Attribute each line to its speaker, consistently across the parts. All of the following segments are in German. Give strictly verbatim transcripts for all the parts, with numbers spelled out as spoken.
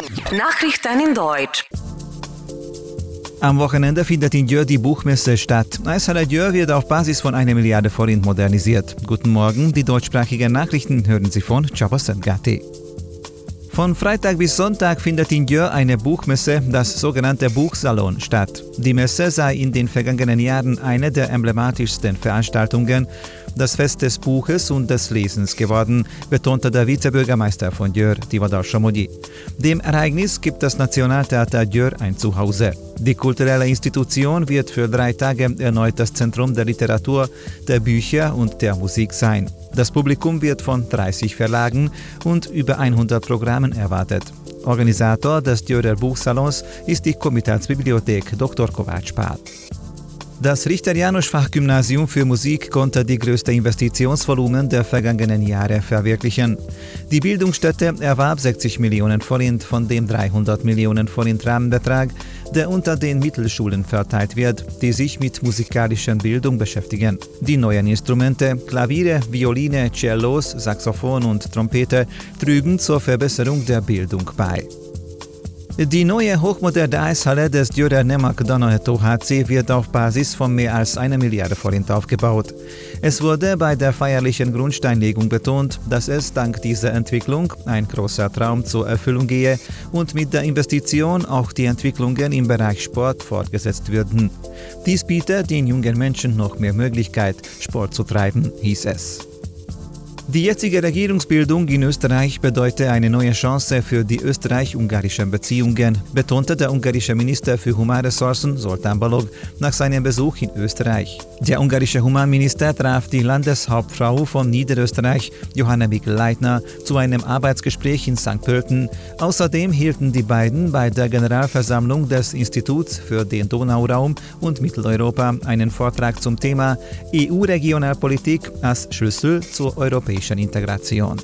Speaker 1: Nachrichten in Deutsch.
Speaker 2: Am Wochenende findet in Győr die Buchmesse statt. Eishalle Győr wird auf Basis von einer Milliarde Forint modernisiert. Guten Morgen, die deutschsprachigen Nachrichten hören Sie von Csaba Gati. Von Freitag bis Sonntag findet in Győr eine Buchmesse, das sogenannte Buchsalon, statt. Die Messe sei in den vergangenen Jahren eine der emblematischsten Veranstaltungen, das Fest des Buches und des Lesens geworden, betonte der Vizebürgermeister von Győr, Tivadar Somogyi. Dem Ereignis gibt das Nationaltheater Győr ein Zuhause. Die kulturelle Institution wird für drei Tage erneut das Zentrum der Literatur, der Bücher und der Musik sein. Das Publikum wird von dreißig Verlagen und über hundert Programmen erwartet. Organisator des Győrer Buchsalons ist die Komitatsbibliothek Doktor Kovács Pál. Das Richter-János-Fachgymnasium für Musik konnte die größte Investitionsvolumen der vergangenen Jahre verwirklichen. Die Bildungsstätte erwarb sechzig Millionen Forint von dem dreihundert Millionen Forint Rahmenbetrag, der unter den Mittelschulen verteilt wird, die sich mit musikalischer Bildung beschäftigen. Die neuen Instrumente, Klaviere, Violine, Cellos, Saxophon und Trompete trügen zur Verbesserung der Bildung bei. Die neue hochmoderne Eishalle des Győrer Nemak Danahetó H C wird auf Basis von mehr als einer Milliarde Forint aufgebaut. Es wurde bei der feierlichen Grundsteinlegung betont, dass es dank dieser Entwicklung ein großer Traum zur Erfüllung gehe und mit der Investition auch die Entwicklungen im Bereich Sport fortgesetzt würden. Dies bietet den jungen Menschen noch mehr Möglichkeit, Sport zu treiben, hieß es. Die jetzige Regierungsbildung in Österreich bedeutet eine neue Chance für die österreich-ungarischen Beziehungen, betonte der ungarische Minister für Humanressourcen Zoltán Balogh nach seinem Besuch in Österreich. Der ungarische Humanminister traf die Landeshauptfrau von Niederösterreich, Johanna Mikl-Leitner, zu einem Arbeitsgespräch in Sankt Pölten. Außerdem hielten die beiden bei der Generalversammlung des Instituts für den Donauraum und Mitteleuropa einen Vortrag zum Thema E U-Regionalpolitik als Schlüssel zur europäischen Integration.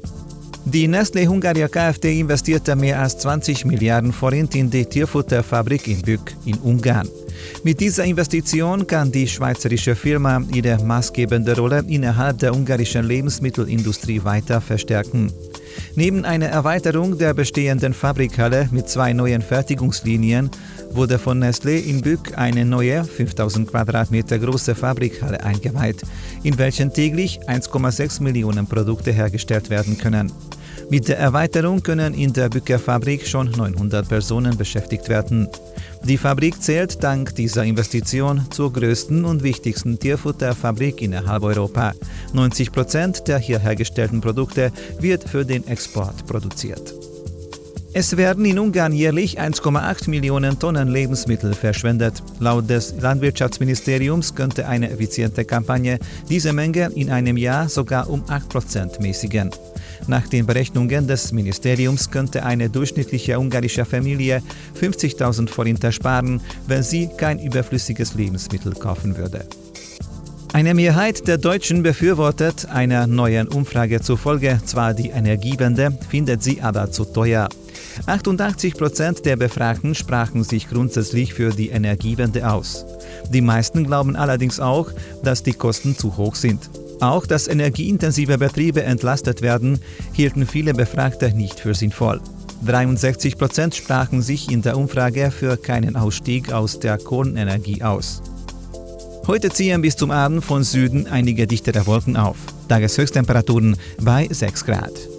Speaker 2: Die Nestlé Hungaria Kft. Investierte mehr als zwanzig Milliarden Forint in die Tierfutterfabrik in Bück in Ungarn. Mit dieser Investition kann die schweizerische Firma ihre maßgebende Rolle innerhalb der ungarischen Lebensmittelindustrie weiter verstärken. Neben einer Erweiterung der bestehenden Fabrikhalle mit zwei neuen Fertigungslinien wurde von Nestlé in Bück eine neue, fünftausend Quadratmeter große Fabrikhalle eingeweiht, in welchen täglich eins Komma sechs Millionen Produkte hergestellt werden können. Mit der Erweiterung können in der Bücker Fabrik schon neunhundert Personen beschäftigt werden. Die Fabrik zählt dank dieser Investition zur größten und wichtigsten Tierfutterfabrik innerhalb Europa. neunzig Prozent der hier hergestellten Produkte wird für den Export produziert. Es werden in Ungarn jährlich eins Komma acht Millionen Tonnen Lebensmittel verschwendet. Laut des Landwirtschaftsministeriums könnte eine effiziente Kampagne diese Menge in einem Jahr sogar um acht Prozent mäßigen. Nach den Berechnungen des Ministeriums könnte eine durchschnittliche ungarische Familie fünfzigtausend Forint sparen, wenn sie kein überflüssiges Lebensmittel kaufen würde. Eine Mehrheit der Deutschen befürwortet einer neuen Umfrage zufolge zwar die Energiewende, findet sie aber zu teuer. achtundachtzig Prozent der Befragten sprachen sich grundsätzlich für die Energiewende aus. Die meisten glauben allerdings auch, dass die Kosten zu hoch sind. Auch dass energieintensive Betriebe entlastet werden, hielten viele Befragte nicht für sinnvoll. dreiundsechzig Prozent sprachen sich in der Umfrage für keinen Ausstieg aus der Kohlenenergie aus. Heute ziehen bis zum Abend von Süden einige dichtere Wolken auf. Tageshöchsttemperaturen bei sechs Grad.